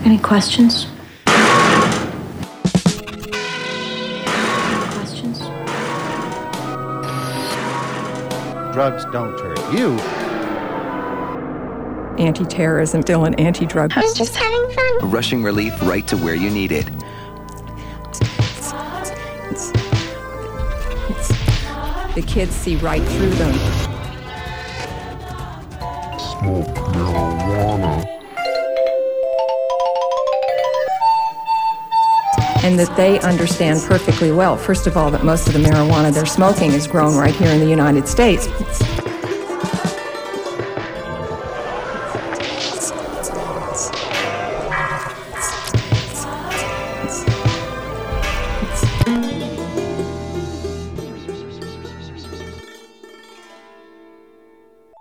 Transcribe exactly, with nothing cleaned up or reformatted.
Any questions? Any questions? Drugs don't hurt you. Anti-terrorism, still an anti-drug. I was just having fun. Rushing relief right to where you need it. It's, it's, it's, the kids see right through them. Smoke marijuana. And that they understand perfectly well, first of all, that most of the marijuana they're smoking is grown right here in the United States.